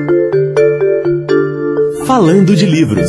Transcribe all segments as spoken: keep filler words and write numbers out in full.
Falando de livros.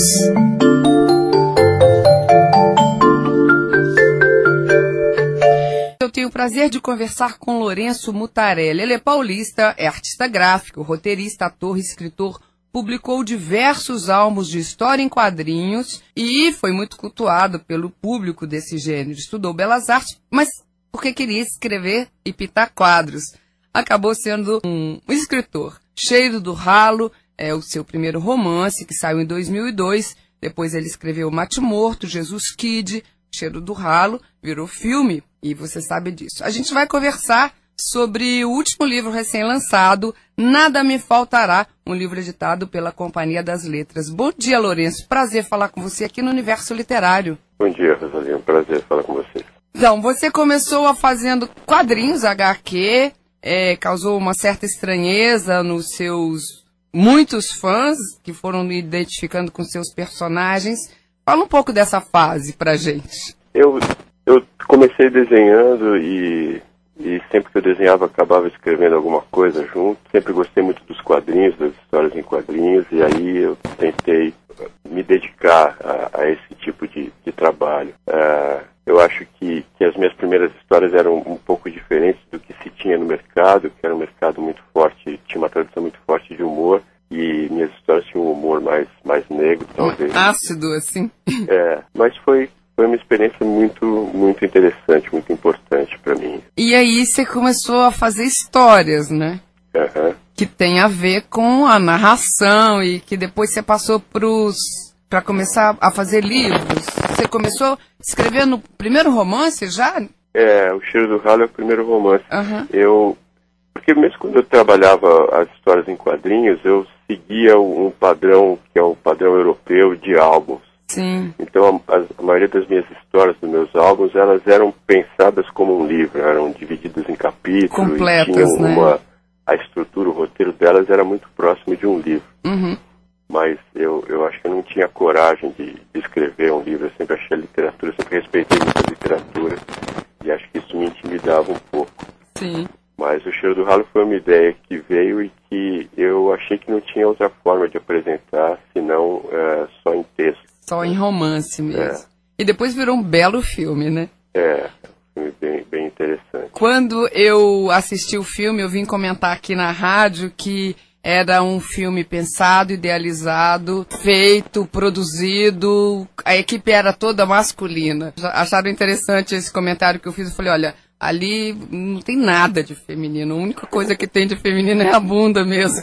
Eu tenho o prazer de conversar com Lourenço Mutarelli. Ele é paulista, é artista gráfico, roteirista, ator, escritor, publicou diversos álbuns de história em quadrinhos e foi muito cultuado pelo público desse gênero. Estudou Belas Artes, mas porque queria escrever e pintar quadros. Acabou sendo um escritor. Cheiro do Ralo é o seu primeiro romance, que saiu em dois mil e dois. Depois ele escreveu Mate Morto, Jesus Kid, Cheiro do Ralo, virou filme, e você sabe disso. A gente vai conversar sobre o último livro recém-lançado, Nada Me Faltará, um livro editado pela Companhia das Letras. Bom dia, Lourenço. Prazer falar com você aqui no Universo Literário. Bom dia, Rosalina. Prazer falar com você. Então, você começou a fazendo quadrinhos agá quê, é, causou uma certa estranheza nos seus muitos fãs que foram identificando com seus personagens. Fala um pouco dessa fase pra gente. Eu, eu comecei desenhando e, e sempre que eu desenhava acabava escrevendo alguma coisa junto. Sempre gostei muito dos quadrinhos, das histórias em quadrinhos, e aí eu tentei me dedicar a, a esse tipo de, de trabalho. Uh, eu acho que, que as minhas primeiras histórias eram um pouco diferentes do que se tinha no mercado, que era um mercado muito forte, tinha uma tradição muito forte de humor, e minhas histórias tinham um humor mais, mais negro, talvez. Ácido, assim. É, mas foi, foi uma experiência muito, muito interessante, muito importante para mim. E aí você começou a fazer histórias, né? Uhum. Que tem a ver com a narração e que depois você passou para começar a fazer livros. Você começou a escrever no primeiro romance já? É, O Cheiro do Ralo é o primeiro romance. Uhum. Eu, porque mesmo quando eu trabalhava as histórias em quadrinhos, eu seguia um padrão que é o padrão europeu de álbuns. Sim. Então a, a maioria das minhas histórias, dos meus álbuns, elas eram pensadas como um livro, eram divididas em capítulos. Completas, e tinham né? uma, a estrutura, o roteiro delas era muito próximo de um livro. Uhum. Mas eu, eu acho que eu não tinha coragem de, de escrever um livro. Eu sempre achei a literatura, eu sempre respeitei muito a literatura, e acho que isso me intimidava um pouco. Sim. Mas O Cheiro do Ralo foi uma ideia que veio e que eu achei que não tinha outra forma de apresentar, senão uh, só em texto. Só em romance mesmo. É. E depois virou um belo filme, né? É, um filme bem, bem interessante. Quando eu assisti o filme, eu vim comentar aqui na rádio que era um filme pensado, idealizado, feito, produzido, a equipe era toda masculina. Acharam interessante esse comentário que eu fiz? Eu falei, olha, ali não tem nada de feminino, a única coisa que tem de feminino é a bunda mesmo.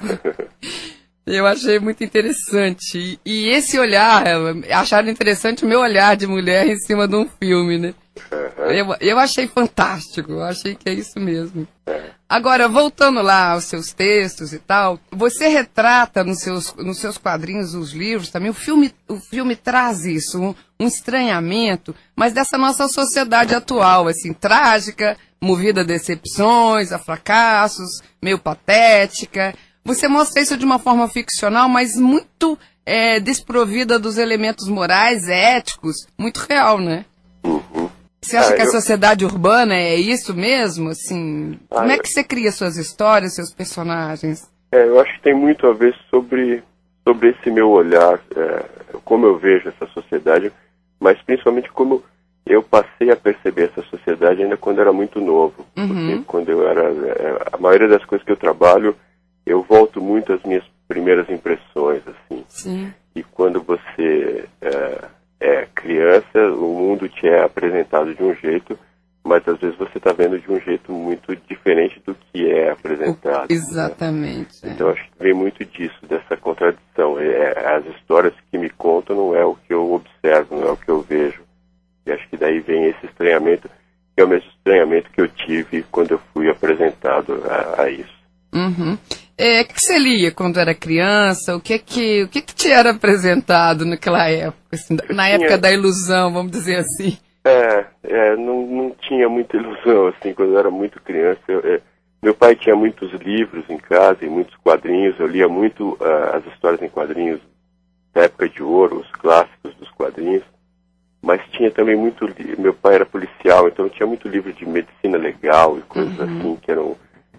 Eu achei muito interessante. E esse olhar, acharam interessante o meu olhar de mulher em cima de um filme, né? Eu, eu achei fantástico, eu achei que é isso mesmo. Agora, voltando lá aos seus textos e tal, você retrata nos seus, nos seus quadrinhos, os livros também, o filme, o filme traz isso, um, um estranhamento, mas dessa nossa sociedade atual, assim, trágica, movida a decepções, a fracassos, meio patética. Você mostra isso de uma forma ficcional, mas muito é, desprovida dos elementos morais, éticos, muito real, né? Uhum. Você acha ah, que a eu... sociedade urbana é isso mesmo? Assim, ah, como é eu... que você cria suas histórias, seus personagens? É, eu acho que tem muito a ver sobre, sobre esse meu olhar, é, como eu vejo essa sociedade, mas principalmente como eu passei a perceber essa sociedade ainda quando era muito novo. Uhum. Porque quando eu era... É, a maioria das coisas que eu trabalho, eu volto muito às minhas primeiras impressões, assim. Sim. E quando você é, é criança, o mundo te é apresentado de um jeito, mas às vezes você está vendo de um jeito muito diferente do que é apresentado. O... Exatamente. Né? É. Então acho que vem muito disso, dessa contradição. É, as histórias que me contam não é o que eu observo, não é o que eu vejo. E acho que daí vem esse estranhamento, que é o mesmo estranhamento que eu tive quando eu fui apresentado a, a isso. Uhum. É, o que você lia quando era criança? O que que, o que, que te era apresentado naquela época? Assim, na tinha... época da ilusão, vamos dizer assim. É, é não, não tinha muita ilusão, assim, quando eu era muito criança. Eu, é, meu pai tinha muitos livros em casa e muitos quadrinhos. Eu lia muito uh, as histórias em quadrinhos da época de ouro, os clássicos dos quadrinhos. Mas tinha também muito... Meu pai era policial, então tinha muito livro de medicina legal e coisas uhum. assim, que eram...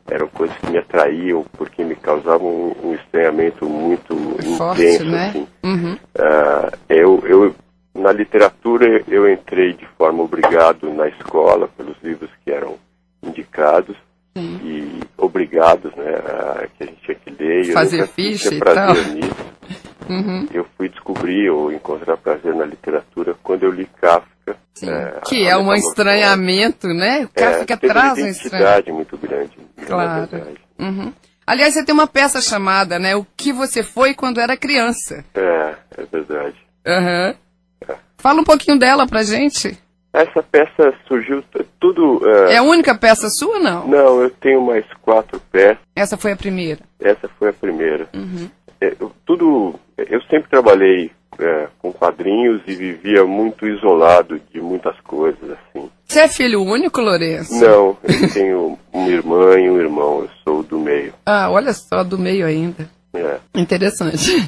eram coisas que me atraíam, porque me causavam um, um estranhamento muito Forte, intenso. né? Assim. Uhum. Uh, eu, eu, na literatura, eu entrei de forma obrigado na escola, pelos livros que eram indicados, Sim. e obrigados, né, a, que a gente tinha que ler. Fazer eu nunca ficha tinha e prazer tal. nisso. Uhum. Eu fui descobrir ou encontrar prazer na literatura quando eu li Kafka. É, que é um estranhamento, né? O Kafka é, traz uma um identidade muito grande. Claro. Uhum. Aliás, você tem uma peça chamada, né, O que você foi quando era criança. É, é verdade. Uhum. É. Fala um pouquinho dela pra gente. Essa peça surgiu tudo... Uh... É a única peça sua, não? Não, eu tenho mais quatro peças. Essa foi a primeira? Essa foi a primeira. Uhum. É, eu, tudo... Eu sempre trabalhei é, com quadrinhos e vivia muito isolado de muitas coisas, assim. Você é filho único, Lourenço? Não, eu tenho uma irmã e um irmão, eu sou do meio. Ah, olha só, do meio ainda. É. Interessante.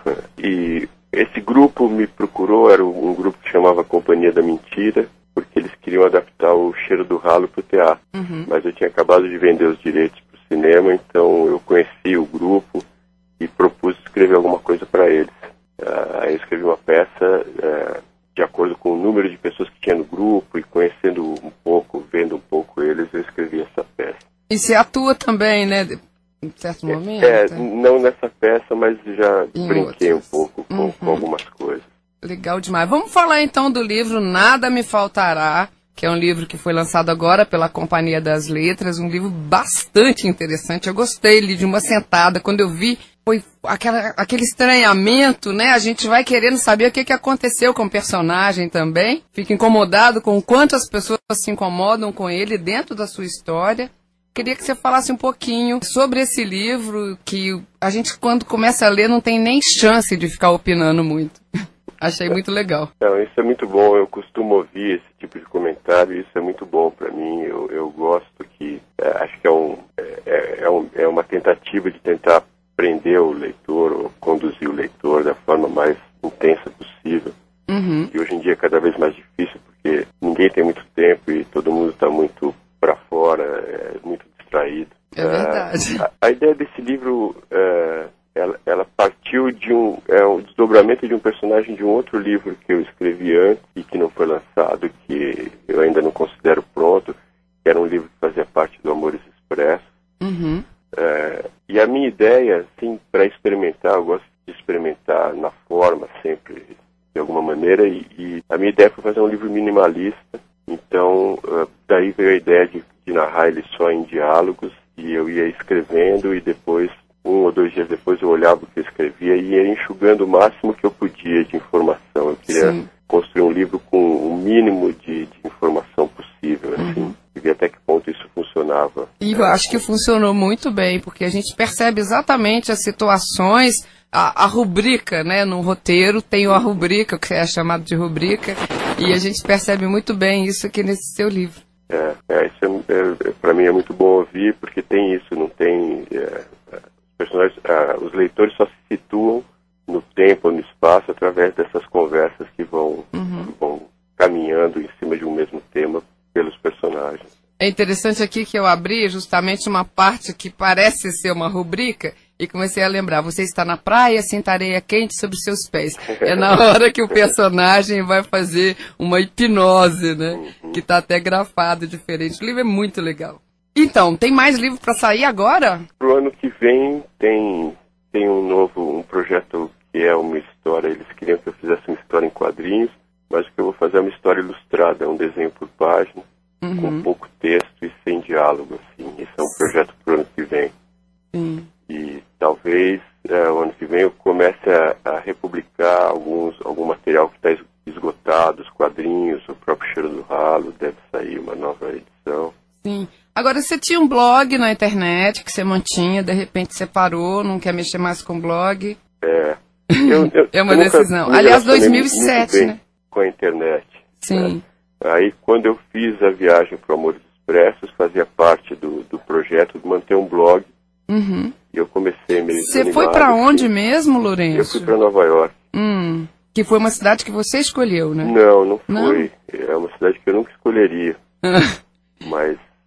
E esse grupo me procurou, era um grupo que chamava Companhia da Mentira, porque eles queriam adaptar o Cheiro do Ralo para o teatro. Uhum. Mas eu tinha acabado de vender os direitos para o cinema, então eu conheci o grupo e propus escrever alguma coisa para eles. Uh, aí eu escrevi uma peça uh, de acordo com o número de pessoas que tinha no grupo e conhecendo um pouco, vendo um pouco eles, eu escrevi essa peça. E você atua também, né, em certo momento? É, não nessa peça, mas já em brinquei outras. um pouco com, uhum. com algumas coisas. Legal demais. Vamos falar então do livro Nada Me Faltará, que é um livro que foi lançado agora pela Companhia das Letras, um livro bastante interessante. Eu gostei, li de uma sentada, quando eu vi, foi aquela, aquele estranhamento, né? A gente vai querendo saber o que, que aconteceu com o personagem também. Fica incomodado com o quanto as pessoas se incomodam com ele dentro da sua história. Queria que você falasse um pouquinho sobre esse livro, que a gente, quando começa a ler, não tem nem chance de ficar opinando muito. Achei muito legal. Não, isso é muito bom. Eu costumo ouvir esse tipo de comentário e isso é muito bom para mim. Eu, eu gosto que... É, acho que é, um, é, é, um, é uma tentativa de tentar prender o leitor ou conduzir o leitor da forma mais intensa possível. Uhum. E hoje em dia é cada vez mais difícil porque ninguém tem muito tempo e todo mundo está muito para fora, é muito distraído. É verdade. Uh, a, a ideia desse livro... Uh, Ela, ela partiu de um, é, um desdobramento de um personagem de um outro livro que eu escrevi antes e que não foi lançado, que eu ainda não considero pronto, que era um livro que fazia parte do Amores Expressos. Uhum. É, e a minha ideia, assim, para experimentar, eu gosto de experimentar na forma sempre, de alguma maneira, e, e a minha ideia foi fazer um livro minimalista, então uh, daí veio a ideia de, de narrar ele só em diálogos, e eu ia escrevendo e depois... Um ou dois dias depois eu olhava o que eu escrevia e ia enxugando o máximo que eu podia de informação. Eu queria Sim. construir um livro com o mínimo de, de informação possível, assim, uhum. e ver até que ponto isso funcionava. E eu acho que funcionou muito bem, porque a gente percebe exatamente as situações, a, a rubrica, né, no roteiro tem a rubrica, que é chamado de rubrica, e a gente percebe muito bem isso aqui nesse seu livro. É, é isso é, é, para mim é muito bom ouvir, porque tem isso, não tem... É, personagens, ah, os leitores só se situam no tempo, no espaço, através dessas conversas que vão, uhum. vão caminhando em cima de um mesmo tema pelos personagens. É interessante aqui que eu abri justamente uma parte que parece ser uma rubrica e comecei a lembrar, você está na praia, sinta areia quente sobre seus pés. É na hora que o personagem vai fazer uma hipnose, né? Uhum. Que está até grafado diferente. O livro é muito legal. Então, tem mais livro para sair agora? Pro ano que vem tem, tem um novo um projeto que é uma história, eles queriam que eu fizesse uma história em quadrinhos, mas o que eu vou fazer é uma história ilustrada, um desenho por página, uhum. com pouco texto e sem diálogo, assim. Esse é um projeto pro ano que vem. Sim. E talvez é, o ano que vem eu comece a, a republicar alguns, algum material que está esgotado, os quadrinhos, o próprio Cheiro do Ralo, deve sair uma nova edição. Sim. Agora, você tinha um blog na internet que você mantinha, de repente você parou, não quer mexer mais com o blog. É. Eu, eu, é uma eu decisão. Aliás, dois mil e sete, né? Com a internet. Sim. Né? Aí, quando eu fiz a viagem para o Amores Expressos, fazia parte do, do projeto de manter um blog. Uhum. E eu comecei meio Você foi para onde mesmo, Lourenço? Eu fui para Nova York. Hum. Que foi uma cidade que você escolheu, né? Não, não foi. Não? É uma cidade que eu nunca escolheria. Mas...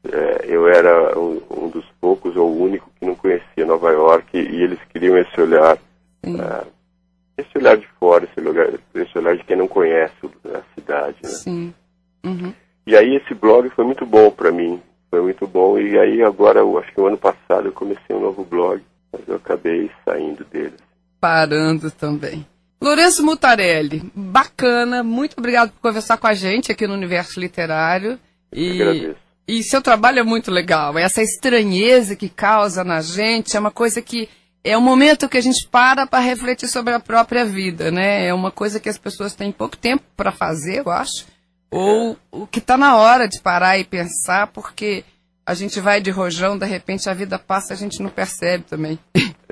é, eu era um, um dos poucos ou o único que não conhecia Nova York, e eles queriam esse olhar, uh, esse olhar de fora, esse olhar, esse olhar de quem não conhece a cidade, né? Sim. Uhum. E aí esse blog foi muito bom para mim, foi muito bom, e aí agora, eu acho que o ano passado eu comecei um novo blog, mas eu acabei saindo dele. Parando também. Lourenço Mutarelli, bacana, muito obrigado por conversar com a gente aqui no Universo Literário. E, agradeço. E seu trabalho é muito legal, essa estranheza que causa na gente é uma coisa que é um momento que a gente para para refletir sobre a própria vida, né? É uma coisa que as pessoas têm pouco tempo para fazer, eu acho, ou o que está na hora de parar e pensar, porque a gente vai de rojão, de repente a vida passa, a gente não percebe também.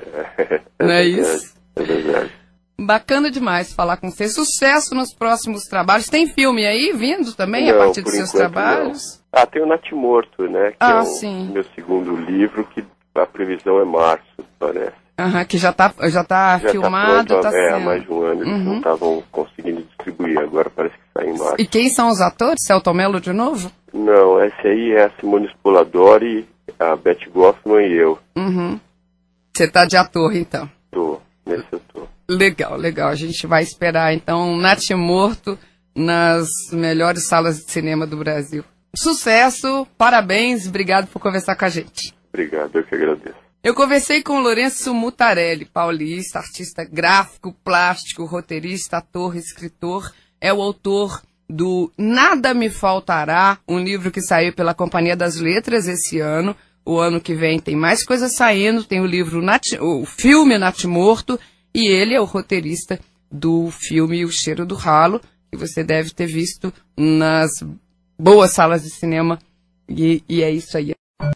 É, não é verdade, isso? É verdade. Bacana demais falar com você. Sucesso nos próximos trabalhos. Tem filme aí vindo também, não, a partir dos seus enquanto, trabalhos? Não. Ah, tem o Natimorto, né? Que ah, é o sim. meu segundo livro, que a previsão é março, parece. Aham, que já está já tá já filmado, está tá é, sendo. há mais de um ano, eles Uhum. não estavam conseguindo distribuir, agora parece que sai em março. E quem são os atores? Celton Mello de novo? Não, esse aí é a Simone Spoladori, a Betty Goffman e eu. Uhum. Você está de ator, então? Tô, nesse eu tô. Legal, legal. A gente vai esperar, então, Natimorto nas melhores salas de cinema do Brasil. Sucesso, parabéns, obrigado por conversar com a gente. Obrigado, eu que agradeço. Eu conversei com o Lourenço Mutarelli, paulista, artista gráfico, plástico, roteirista, ator, escritor. É o autor do Nada Me Faltará, um livro que saiu pela Companhia das Letras esse ano. O ano que vem tem mais coisas saindo, tem o livro, Nati, o filme Natimorto, e ele é o roteirista do filme O Cheiro do Ralo, que você deve ter visto nas boas salas de cinema, e, e é isso aí.